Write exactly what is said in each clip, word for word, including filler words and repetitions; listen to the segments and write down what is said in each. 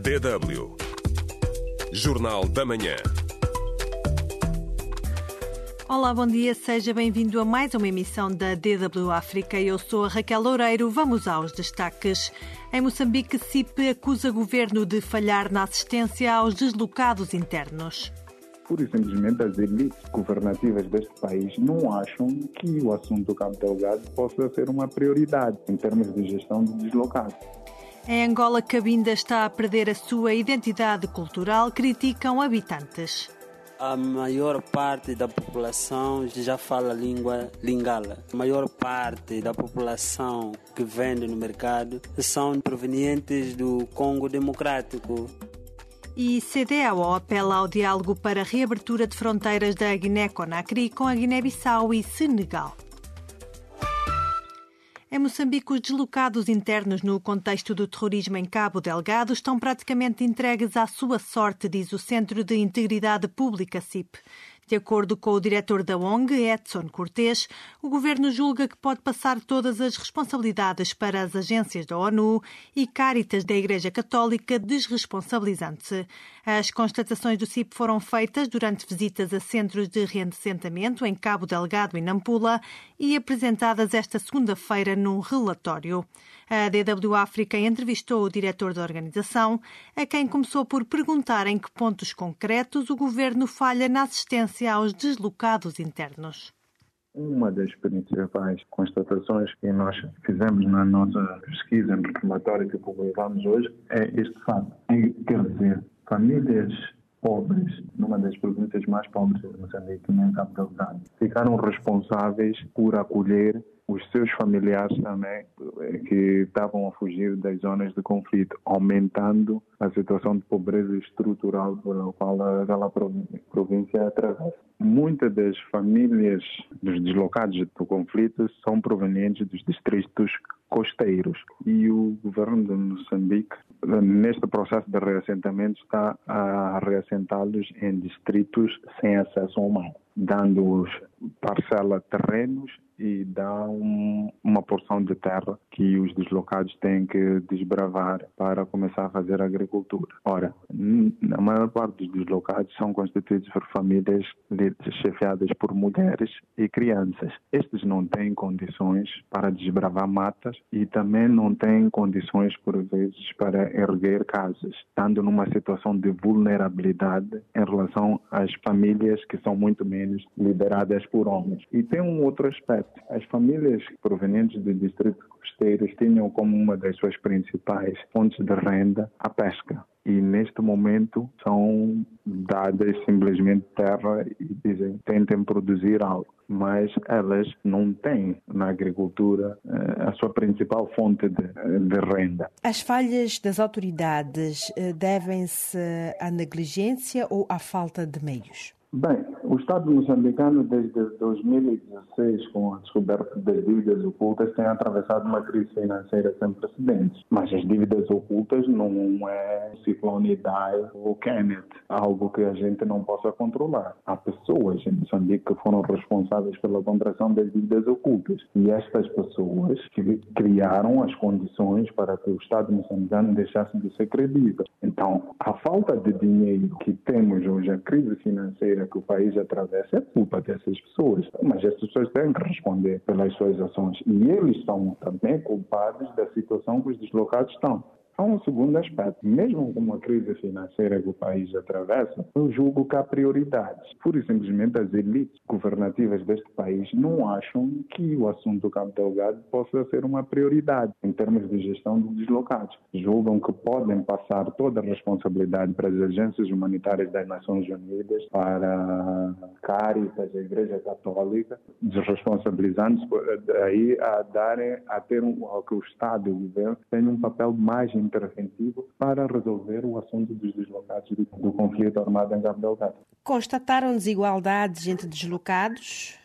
D W. Jornal da Manhã. Olá, bom dia, seja bem-vindo a mais uma emissão da D W África. Eu sou a Raquel Loureiro, vamos aos destaques. Em Moçambique, C I P acusa governo de falhar na assistência aos deslocados internos. Pura e simplesmente as elites governativas deste país não acham que o assunto do Cabo Delgado possa ser uma prioridade em termos de gestão de deslocados. Em Angola, Cabinda está a perder a sua identidade cultural, criticam habitantes. A maior parte da população já fala a língua lingala. A maior parte da população que vende no mercado são provenientes do Congo Democrático. E C D A O apela ao diálogo para a reabertura de fronteiras da Guiné-Conakry com a Guiné-Bissau e Senegal. Em Moçambique, os deslocados internos no contexto do terrorismo em Cabo Delgado estão praticamente entregues à sua sorte, diz o Centro de Integridade Pública C I P. De acordo com o diretor da O N G, Edson Cortés, o governo julga que pode passar todas as responsabilidades para as agências da ONU e Cáritas da Igreja Católica, desresponsabilizando-se. As constatações do C I P foram feitas durante visitas a centros de reassentamento em Cabo Delgado e Nampula e apresentadas esta segunda-feira num relatório. A D W África entrevistou o diretor da organização, a quem começou por perguntar em que pontos concretos o governo falha na assistência aos deslocados internos. Uma das principais constatações que nós fizemos na nossa pesquisa, no relatório que publicamos hoje, é este fato. Quer dizer, famílias pobres, numa das províncias mais pobres de Moçambique, em Cabo Delgado, ficaram responsáveis por acolher os seus familiares também que estavam a fugir das zonas de conflito, aumentando a situação de pobreza estrutural pela qual aquela província atravessa. Muitas das famílias dos deslocados do conflito são provenientes dos distritos costeiros e o governo de Moçambique, neste processo de reassentamento, está a reassentá-los em distritos sem acesso ao mar, dando-os parcela de terrenos e dá um, uma porção de terra que os deslocados têm que desbravar para começar a fazer agricultura. Ora, a maior parte dos deslocados são constituídos por famílias chefiadas por mulheres e crianças. Estes não têm condições para desbravar matas e também não têm condições, por vezes, para erguer casas, estando numa situação de vulnerabilidade em relação às famílias que são muito menos lideradas por homens. E tem um outro aspecto. As famílias provenientes do distrito costeiros tinham como uma das suas principais fontes de renda a pesca. E neste momento são dadas simplesmente terra e dizem tentem produzir algo. Mas elas não têm na agricultura a sua principal fonte de, de renda. As falhas das autoridades devem-se à negligência ou à falta de meios? Bem, o Estado moçambicano, desde dois mil e dezesseis, com a descoberta das dívidas ocultas, tem atravessado uma crise financeira sem precedentes. Mas as dívidas ocultas não é ciclone Idai ou Kenneth, algo que a gente não possa controlar. Há pessoas em Moçambique que foram responsáveis pela contração das dívidas ocultas. E estas pessoas que criaram as condições para que o Estado moçambicano deixasse de ser credível. Então, a falta de dinheiro que temos hoje, a crise financeira que o país atravessa, é culpa dessas pessoas. Mas essas pessoas têm que responder pelas suas ações. E eles são também culpados da situação que os deslocados estão. Há um segundo aspecto. Mesmo com uma crise financeira que o país atravessa, eu julgo que há prioridades. Pura e simplesmente as elites governativas deste país não acham que o assunto do Cabo Delgado possa ser uma prioridade em termos de gestão de deslocados. Julgam que podem passar toda a responsabilidade para as agências humanitárias das Nações Unidas, para a Cáritas, a Igreja Católica, desresponsabilizando-se daí a darem, a ter um, ao que o Estado e o governo tenham um papel mais interventivo para resolver o assunto dos deslocados do, do conflito armado em Cabo Delgado. Constataram desigualdades entre deslocados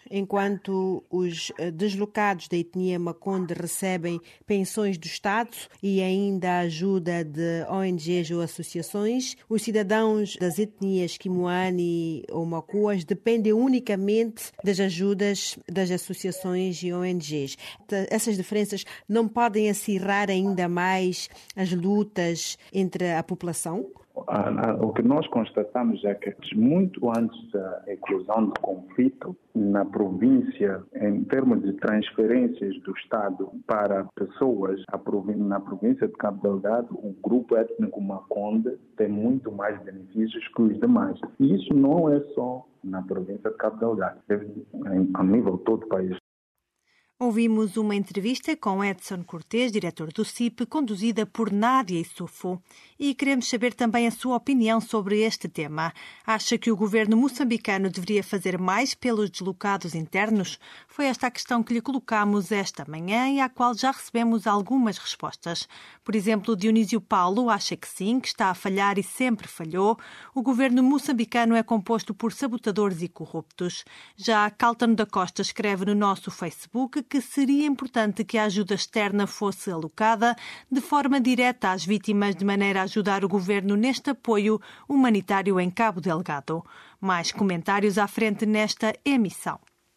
enquanto os deslocados da etnia Makonde recebem pensões do Estado e ainda a ajuda de O N Gs ou associações, os cidadãos das etnias Kimoani ou Macuas dependem unicamente das ajudas das associações e O N Gs. Essas diferenças não podem acirrar ainda mais as lutas entre a população? O que nós constatamos é que muito antes da eclosão do conflito na província, em termos de transferências do Estado para pessoas na província de Cabo Delgado, o grupo étnico Makonde tem muito mais benefícios que os demais. E isso não é só na província de Cabo Delgado, é a nível de todo o país. Ouvimos uma entrevista com Edson Cortes, diretor do C I P, conduzida por Nádia Issoufou. E queremos saber também a sua opinião sobre este tema. Acha que o governo moçambicano deveria fazer mais pelos deslocados internos? Foi esta a questão que lhe colocamos esta manhã e à qual já recebemos algumas respostas. Por exemplo, Dionísio Paulo acha que sim, que está a falhar e sempre falhou. O governo moçambicano é composto por sabotadores e corruptos. Já Caltano da Costa escreve no nosso Facebook que seria importante que a ajuda externa fosse alocada de forma direta às vítimas, de maneira a ajudar o governo neste apoio humanitário em Cabo Delgado. Mais comentários à frente nesta emissão.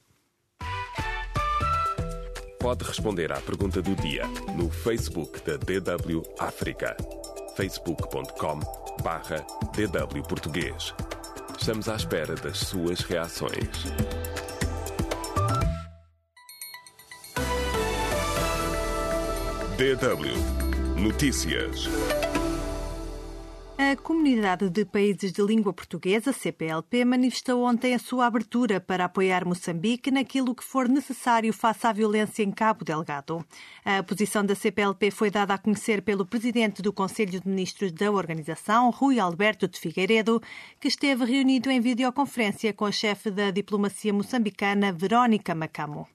Pode responder à pergunta do dia no Facebook da D W África. facebook ponto com barra D W Português. Estamos à espera das suas reações. D W Notícias. A Comunidade de Países de Língua Portuguesa, C P L P, manifestou ontem a sua abertura para apoiar Moçambique naquilo que for necessário face à violência em Cabo Delgado. A posição da C P L P foi dada a conhecer pelo presidente do Conselho de Ministros da organização, Rui Alberto de Figueiredo, que esteve reunido em videoconferência com a chefe da diplomacia moçambicana, Verónica Macamo.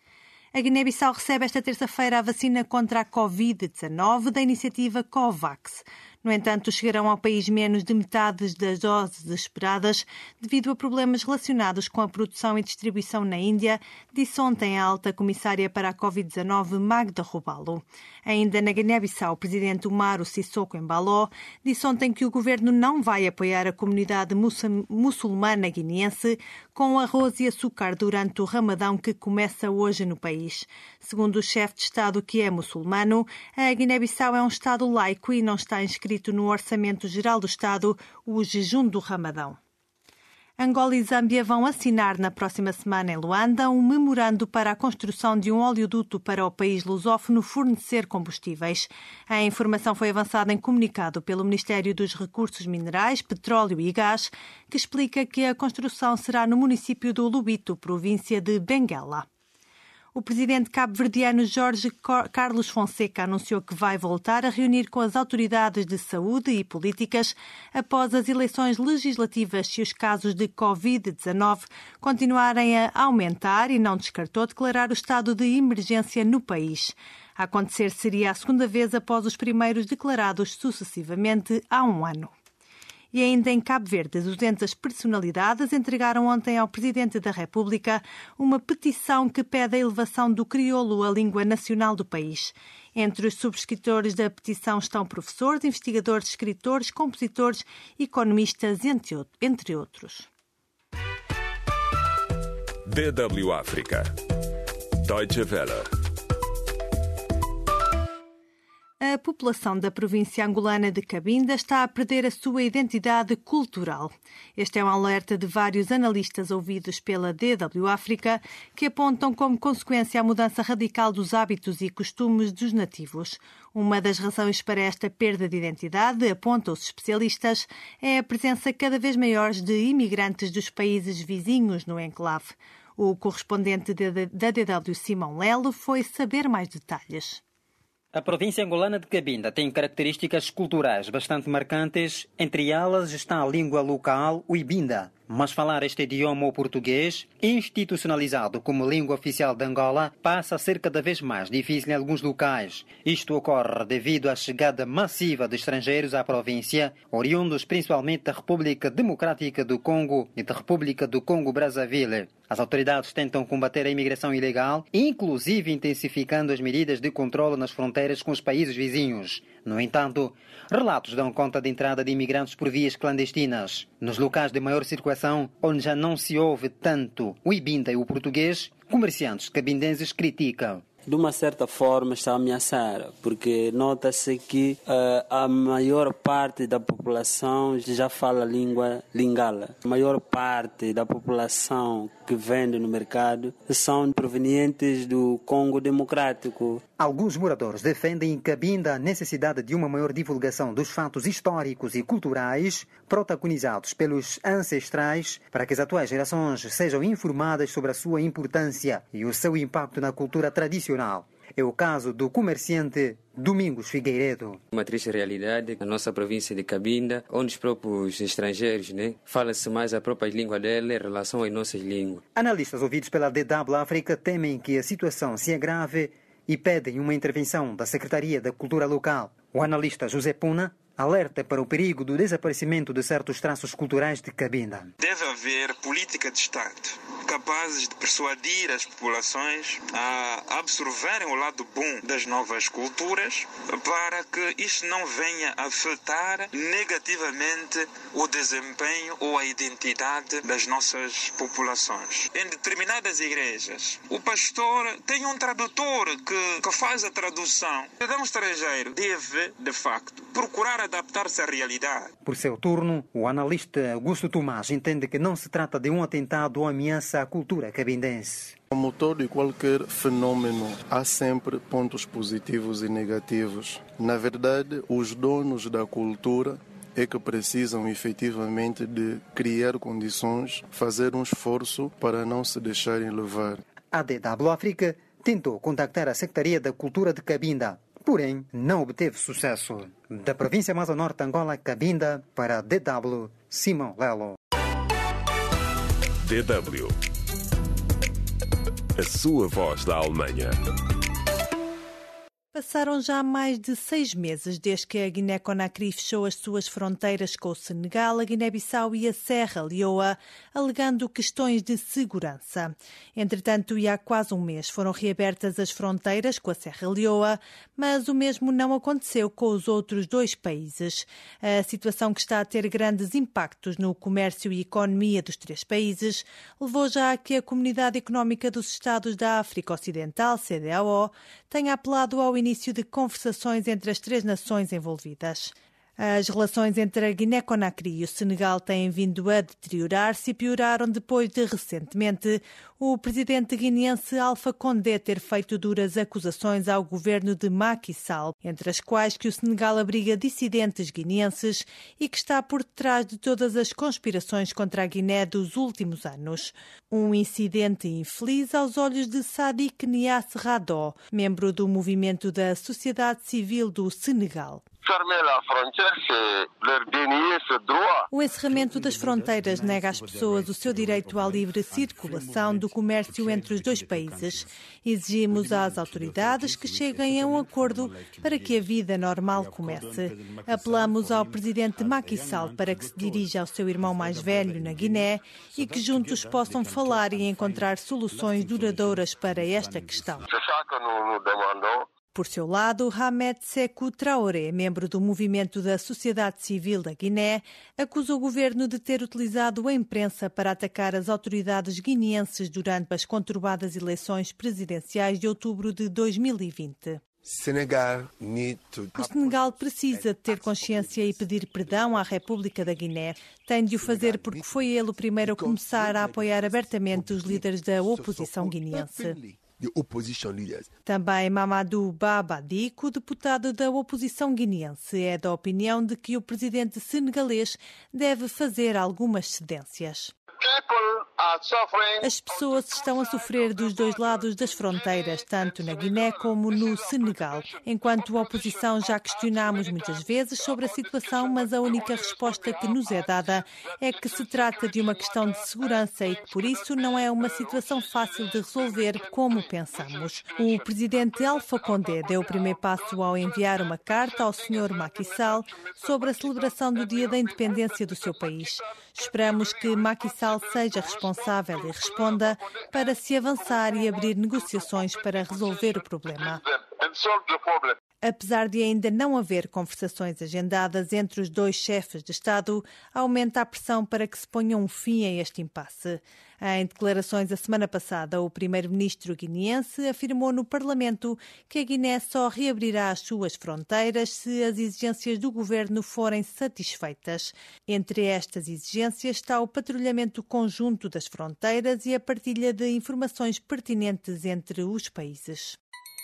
A Guiné-Bissau recebe esta terça-feira a vacina contra a covid dezanove da iniciativa COVAX. No entanto, chegarão ao país menos de metade das doses esperadas devido a problemas relacionados com a produção e distribuição na Índia, disse ontem a alta comissária para a covid dezanove, Magda Robalo. Ainda na Guiné-Bissau, o presidente Umaru Sissoko Embaló disse ontem que o governo não vai apoiar a comunidade muçulmana guineense com arroz e açúcar durante o Ramadão que começa hoje no país. Segundo o chefe de Estado, que é muçulmano, a Guiné-Bissau é um Estado laico e não está inscrito no Orçamento Geral do Estado o jejum do Ramadão. Angola e Zâmbia vão assinar na próxima semana em Luanda um memorando para a construção de um oleoduto para o país lusófono fornecer combustíveis. A informação foi avançada em comunicado pelo Ministério dos Recursos Minerais, Petróleo e Gás, que explica que a construção será no município do Lubito, província de Benguela. O presidente cabo-verdiano Jorge Carlos Fonseca anunciou que vai voltar a reunir com as autoridades de saúde e políticas após as eleições legislativas se os casos de covid dezanove continuarem a aumentar e não descartou declarar o estado de emergência no país. A acontecer seria a segunda vez após os primeiros declarados sucessivamente há um ano. E ainda em Cabo Verde, duzentas personalidades entregaram ontem ao Presidente da República uma petição que pede a elevação do crioulo à língua nacional do país. Entre os subscritores da petição estão professores, investigadores, escritores, compositores, economistas, entre outros. D W África. Deutsche Welle. A população da província angolana de Cabinda está a perder a sua identidade cultural. Este é um alerta de vários analistas ouvidos pela D W África, que apontam como consequência a mudança radical dos hábitos e costumes dos nativos. Uma das razões para esta perda de identidade, apontam os especialistas, é a presença cada vez maior de imigrantes dos países vizinhos no enclave. O correspondente da D W, Simão Lelo, foi saber mais detalhes. A província angolana de Cabinda tem características culturais bastante marcantes. Entre elas está a língua local, o ibinda. Mas falar este idioma, o português, institucionalizado como língua oficial de Angola, passa a ser cada vez mais difícil em alguns locais. Isto ocorre devido à chegada massiva de estrangeiros à província, oriundos principalmente da República Democrática do Congo e da República do Congo-Brazzaville. As autoridades tentam combater a imigração ilegal, inclusive intensificando as medidas de controle nas fronteiras com os países vizinhos. No entanto, relatos dão conta da entrada de imigrantes por vias clandestinas. Nos locais de maior circulação, onde já não se ouve tanto o ibinda e o português, comerciantes cabindenses criticam. De uma certa forma está a ameaçar, porque nota-se que uh, a maior parte da população já fala a língua lingala. A maior parte da população que vende no mercado são provenientes do Congo Democrático. Alguns moradores defendem em Cabinda a necessidade de uma maior divulgação dos fatos históricos e culturais protagonizados pelos ancestrais para que as atuais gerações sejam informadas sobre a sua importância e o seu impacto na cultura tradicional. É o caso do comerciante Domingos Figueiredo. Uma triste realidade na nossa província de Cabinda, onde os próprios estrangeiros, né, fala-se mais a própria língua dela em relação às nossas línguas. Analistas ouvidos pela D W África temem que a situação se agrave e pedem uma intervenção da Secretaria da Cultura Local. O analista José Puna alerta para o perigo do desaparecimento de certos traços culturais de Cabinda. Deve haver política de Estado capazes de persuadir as populações a absorverem o lado bom das novas culturas para que isto não venha a afetar negativamente o desempenho ou a identidade das nossas populações. Em determinadas igrejas, o pastor tem um tradutor que, que faz a tradução. O cidadão estrangeiro deve, de facto, procurar adaptar-se à realidade. Por seu turno, o analista Augusto Tomás entende que não se trata de um atentado ou ameaça à cultura cabindense. Como todo e qualquer fenômeno, há sempre pontos positivos e negativos. Na verdade, os donos da cultura é que precisam efetivamente de criar condições, fazer um esforço para não se deixarem levar. A D W África tentou contactar a Secretaria da Cultura de Cabinda, porém não obteve sucesso. Da província mais ao norte de Angola, Cabinda, para a D W, Simão Lelo. D W. A sua voz da Alemanha. Passaram já mais de seis meses desde que a Guiné-Conakry fechou as suas fronteiras com o Senegal, a Guiné-Bissau e a Serra Leoa, alegando questões de segurança. Entretanto, e há quase um mês, foram reabertas as fronteiras com a Serra Leoa, mas o mesmo não aconteceu com os outros dois países. A situação, que está a ter grandes impactos no comércio e economia dos três países, levou já a que a Comunidade Económica dos Estados da África Ocidental, C D A O, tenha apelado ao início de conversações entre as três nações envolvidas. As relações entre a Guiné-Conakry e o Senegal têm vindo a deteriorar-se e pioraram depois de, recentemente, o presidente guineense Alpha Condé ter feito duras acusações ao governo de Macky Sall, entre as quais que o Senegal abriga dissidentes guineenses e que está por detrás de todas as conspirações contra a Guiné dos últimos anos. Um incidente infeliz aos olhos de Sadiq Niasse Radó, membro do movimento da sociedade civil do Senegal. O encerramento das fronteiras nega às pessoas o seu direito à livre circulação do comércio entre os dois países. Exigimos às autoridades que cheguem a um acordo para que a vida normal comece. Apelamos ao presidente Macky Sall para que se dirija ao seu irmão mais velho na Guiné e que juntos possam falar e encontrar soluções duradouras para esta questão. Por seu lado, Hamed Sékou Traoré, membro do movimento da sociedade civil da Guiné, acusa o governo de ter utilizado a imprensa para atacar as autoridades guineenses durante as conturbadas eleições presidenciais de outubro de dois mil e vinte. O Senegal precisa ter consciência e pedir perdão à República da Guiné. Tem de o fazer porque foi ele o primeiro a começar a apoiar abertamente os líderes da oposição guineense. Também Mamadou Baba Dicko, deputado da oposição guineense, é da opinião de que o presidente senegalês deve fazer algumas cedências. As pessoas estão a sofrer dos dois lados das fronteiras, tanto na Guiné como no Senegal. Enquanto oposição já questionamos muitas vezes sobre a situação, mas a única resposta que nos é dada é que se trata de uma questão de segurança e que, por isso, não é uma situação fácil de resolver como pensamos. O presidente Alpha Condé deu o primeiro passo ao enviar uma carta ao senhor Macky Sall sobre a celebração do Dia da Independência do seu país. Esperamos que Macky Sall seja responsável e responda para se avançar e abrir negociações para resolver o problema. Apesar de ainda não haver conversações agendadas entre os dois chefes de Estado, aumenta a pressão para que se ponha um fim a este impasse. Em declarações a semana passada, o primeiro-ministro guineense afirmou no Parlamento que a Guiné só reabrirá as suas fronteiras se as exigências do governo forem satisfeitas. Entre estas exigências está o patrulhamento conjunto das fronteiras e a partilha de informações pertinentes entre os países.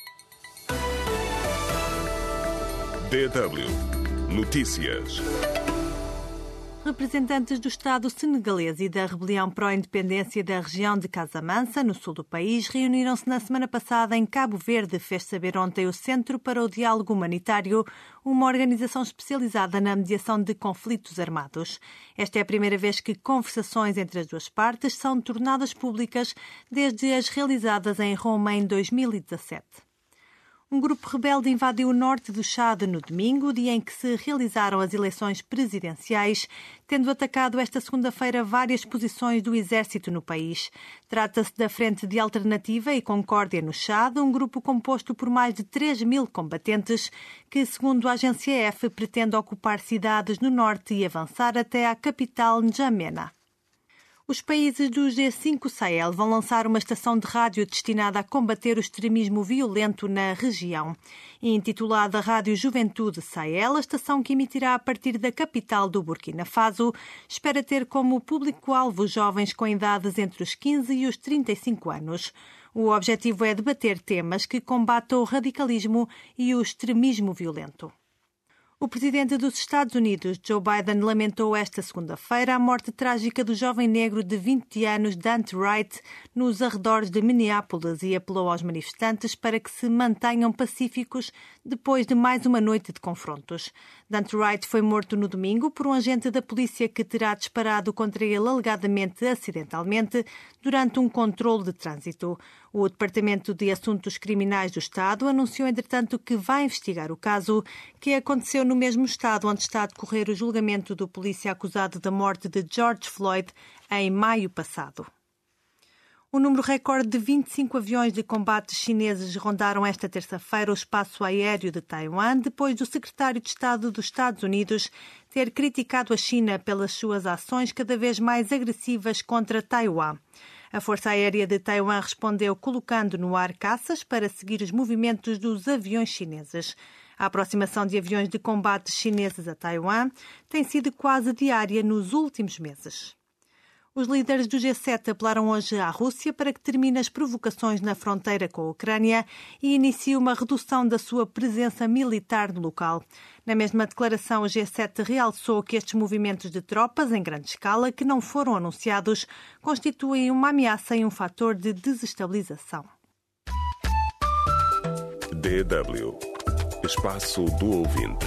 D W Notícias. Representantes do Estado senegalês e da rebelião pró-independência da região de Casamance, no sul do país, reuniram-se na semana passada em Cabo Verde, fez saber ontem o Centro para o Diálogo Humanitário, uma organização especializada na mediação de conflitos armados. Esta é a primeira vez que conversações entre as duas partes são tornadas públicas desde as realizadas em Roma em dois mil e dezassete. Um grupo rebelde invadiu o norte do Chad no domingo, dia em que se realizaram as eleições presidenciais, tendo atacado esta segunda-feira várias posições do exército no país. Trata-se da Frente de Alternativa e Concórdia no Chad, um grupo composto por mais de três mil combatentes que, segundo a agência E F, pretende ocupar cidades no norte e avançar até à capital N'Djamena. Os países do G cinco Sahel vão lançar uma estação de rádio destinada a combater o extremismo violento na região. Intitulada Rádio Juventude Sahel, a estação, que emitirá a partir da capital do Burkina Faso, espera ter como público-alvo jovens com idades entre os quinze e os trinta e cinco anos. O objetivo é debater temas que combatam o radicalismo e o extremismo violento. O presidente dos Estados Unidos, Joe Biden, lamentou esta segunda-feira a morte trágica do jovem negro de vinte anos, Dante Wright, nos arredores de Minneapolis e apelou aos manifestantes para que se mantenham pacíficos depois de mais uma noite de confrontos. Dante Wright foi morto no domingo por um agente da polícia que terá disparado contra ele alegadamente acidentalmente durante um controle de trânsito. O Departamento de Assuntos Criminais do Estado anunciou, entretanto, que vai investigar o caso, que aconteceu no mesmo estado onde está a decorrer o julgamento do polícia acusado da morte de George Floyd em maio passado. O número recorde de vinte e cinco aviões de combate chineses rondaram esta terça-feira o espaço aéreo de Taiwan, depois do secretário de Estado dos Estados Unidos ter criticado a China pelas suas ações cada vez mais agressivas contra Taiwan. A Força Aérea de Taiwan respondeu colocando no ar caças para seguir os movimentos dos aviões chineses. A aproximação de aviões de combate chineses a Taiwan tem sido quase diária nos últimos meses. Os líderes do G sete apelaram hoje à Rússia para que termine as provocações na fronteira com a Ucrânia e inicie uma redução da sua presença militar no local. Na mesma declaração, o G sete realçou que estes movimentos de tropas em grande escala, que não foram anunciados, constituem uma ameaça e um fator de desestabilização. D W Espaço do Ouvinte.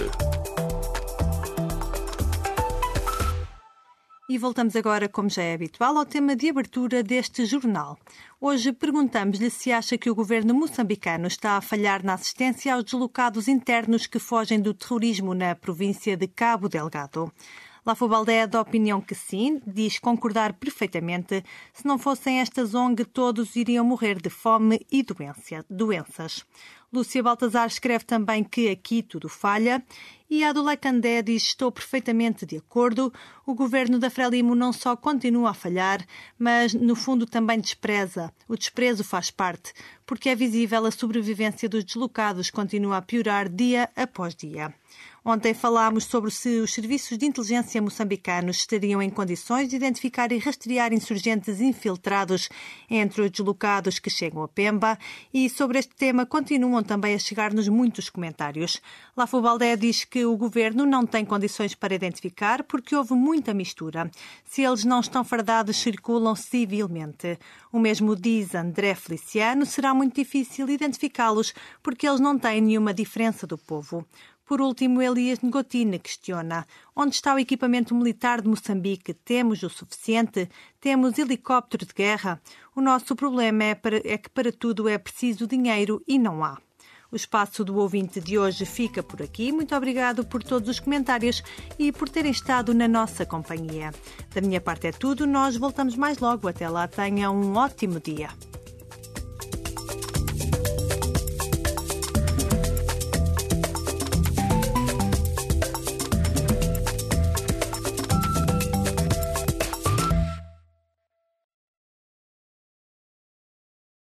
E voltamos agora, como já é habitual, ao tema de abertura deste jornal. Hoje perguntamos-lhe se acha que o governo moçambicano está a falhar na assistência aos deslocados internos que fogem do terrorismo na província de Cabo Delgado. Lafobaldé é da opinião que sim, diz concordar perfeitamente. Se não fossem estas O N G, todos iriam morrer de fome e doença, doenças. Lúcia Baltazar escreve também que aqui tudo falha. E Adolé Candé diz: estou perfeitamente de acordo. O governo da Frelimo não só continua a falhar, mas no fundo também despreza. O desprezo faz parte, porque é visível a sobrevivência dos deslocados continua a piorar dia após dia. Ontem falámos sobre se os serviços de inteligência moçambicanos estariam em condições de identificar e rastrear insurgentes infiltrados entre os deslocados que chegam a Pemba, e sobre este tema continuam continuam também a chegar-nos muitos comentários. Lafo Baldé diz que o governo não tem condições para identificar porque houve muita mistura. Se eles não estão fardados, circulam civilmente. O mesmo diz André Feliciano, será muito difícil identificá-los porque eles não têm nenhuma diferença do povo. Por último, Elias Ngotine questiona: onde está o equipamento militar de Moçambique? Temos o suficiente? Temos helicóptero de guerra? O nosso problema é, para, é que para tudo é preciso dinheiro e não há. O espaço do ouvinte de hoje fica por aqui. Muito obrigado por todos os comentários e por terem estado na nossa companhia. Da minha parte é tudo. Nós voltamos mais logo. Até lá, tenha um ótimo dia.